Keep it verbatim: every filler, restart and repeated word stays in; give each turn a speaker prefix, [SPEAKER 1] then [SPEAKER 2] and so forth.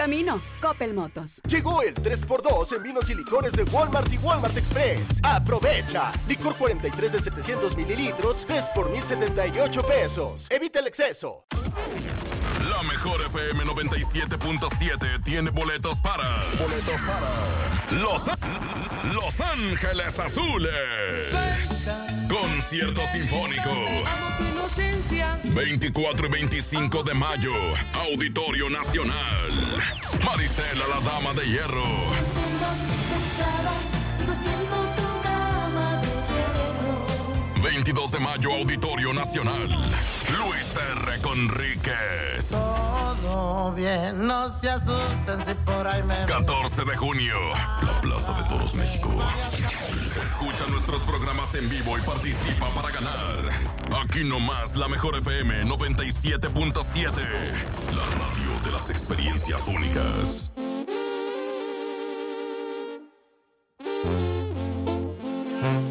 [SPEAKER 1] Camino, Coppel Motos.
[SPEAKER 2] Llegó el tres por dos en vinos y licores de Walmart y Walmart Express. ¡Aprovecha! Licor cuarenta y tres de setecientos mililitros, tres por mil setenta y ocho pesos. Evita el exceso.
[SPEAKER 3] La mejor F M noventa y siete punto siete tiene boletos para... Boletos para... Los, Los Ángeles Azules. Concierto sinfónico.
[SPEAKER 4] Amo tu inocencia.
[SPEAKER 3] veinticuatro y veinticinco de mayo. Auditorio Nacional. Marisela, la Dama de Hierro. veintidós de mayo, Auditorio Nacional. Luis R. Conríquez.
[SPEAKER 5] Todo bien, no se asusten si por ahí me...
[SPEAKER 3] catorce de junio, la Plaza de Toros, México. Escucha nuestros programas en vivo y participa para ganar. Aquí nomás, la mejor F M noventa y siete punto siete. La radio de las experiencias únicas.
[SPEAKER 5] Mm.